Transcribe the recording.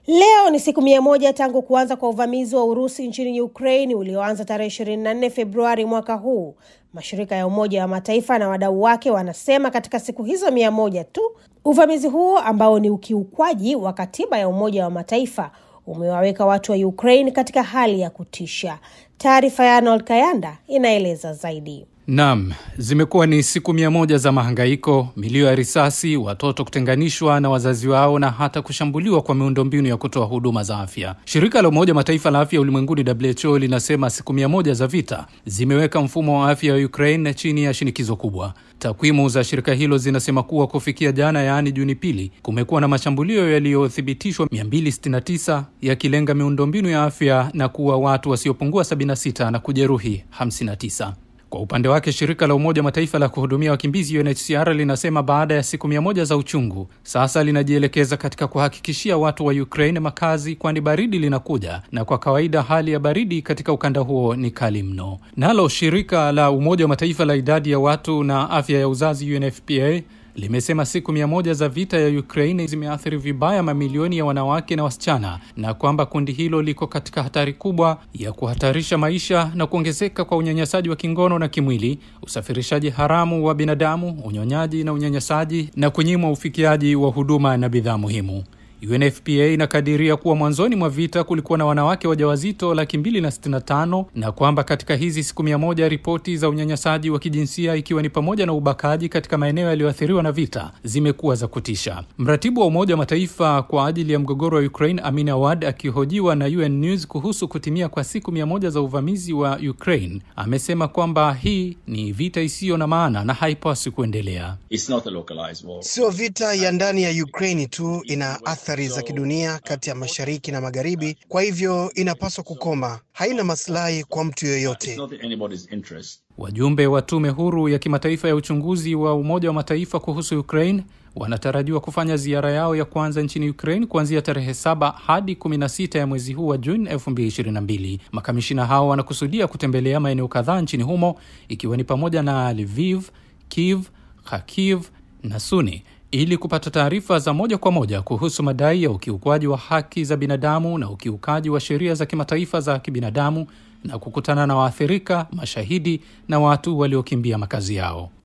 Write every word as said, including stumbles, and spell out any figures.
Leo ni siku mia moja tangu kuanza kwa uvamizi wa Urusi nchini Ukraine ulioanza tarehe ishirini na nne Februari mwaka huu. Mashirika ya Umoja wa Mataifa na wadau wake wanasema katika siku hizo mia moja tu, uvamizi huo ambao ni ukiukwaji wa katiba ya Umoja wa Mataifa umewaweka watu wa Ukraine katika hali ya kutisha. Taarifa ya Arnold Kayanda inaeleza zaidi. Naam, zimekuwa ni siku mia moja za mahangaiko, milio ya risasi, watoto kutenganishwa na wazazi wao na hata kushambuliwa kwa miundombinu ya kutoa huduma za afya. Shirika la Umoja Mataifa la Afya Ulimwenguni W H O linasema siku mia moja za vita zimeweka mfumo wa afya wa Ukraine chini ya shinikizo kubwa. Takwimu za shirika hilo zinasema kuwa kufikia jana, yaani Juni pili, kumekuwa na mashambulio yaliyothibitishwa mia mbili sitini na tisa yakilenga miundombinu ya afya na kuua watu wasiopungua sabini na sita na kujeruhi hamsini na tisa. Kwa upande wake, shirika la Umoja Mataifa la kuhudumia wakimbizi U N H C R linasema baada ya siku mia moja za uchungu, sasa linajielekeza katika kuhakikishia watu wa Ukraine makazi, kwani baridi linakuja na kwa kawaida hali ya baridi katika ukanda huo ni kali mno. Nalo shirika la Umoja wa Mataifa la idadi ya watu na afya ya uzazi U N F P A limesema siku mia moja za vita ya Ukraine zimeathiri vibaya mamilioni ya wanawake na wasichana, na kwamba kundi hilo liko katika hatari kubwa ya kuhatarisha maisha na kuongezeka kwa unyanyasaji wa kingono na kimwili, usafirishaji haramu wa binadamu, unyonyaji na unyanyasaji, na kunyimwa ufikiaji wa huduma na bidhaa muhimu. U N F P A inakadiria kuwa mwanzoni mwa vita kulikuwa na wanawake wajawazito laki mbili na sitini na tano, na kwamba katika hizi siku mia moja ripoti za unyanyasaji wa kijinsia, ikiwa ni pamoja na ubakaji katika maeneo yaliyoathiriwa na vita, zimekuwa za kutisha. Mratibu wa Umoja wa Mataifa kwa ajili ya mgogoro wa Ukraine, Amin Awad, akihojiwa na U N News kuhusu kutimia kwa siku mia moja za uvamizi wa Ukraine, amesema kwamba hii ni vita isiyo na maana na haipaswi kuendelea. It's not a localized war. Sio vita ya ndani ya Ukraine tu, ina athari za kidunia kati ya mashariki na magharibi, kwa hivyo inapaswa kukoma. Haina maslahi kwa mtu yoyote. Wajumbe wa tume huru ya kimataifa ya uchunguzi wa Umoja wa Mataifa kuhusu Ukraine wanatarajiwa kufanya ziara yao ya kwanza nchini Ukraine kuanzia tarehe saba hadi kumi na sita ya mwezi huu wa Juni elfu mbili ishirini na mbili. Makamishina hao wanakusudia kutembelea maeneo kadhaa nchini humo, ikiwa ni pamoja na Lviv, Kiev, Kharkiv na Suni, ili kupata taarifa za moja kwa moja kuhusu madai ya ukiukwaji wa haki za binadamu na ukiukaji wa sheria za kimataifa za kibinadamu, na kukutana na waathirika, mashahidi na watu waliokimbia makazi yao.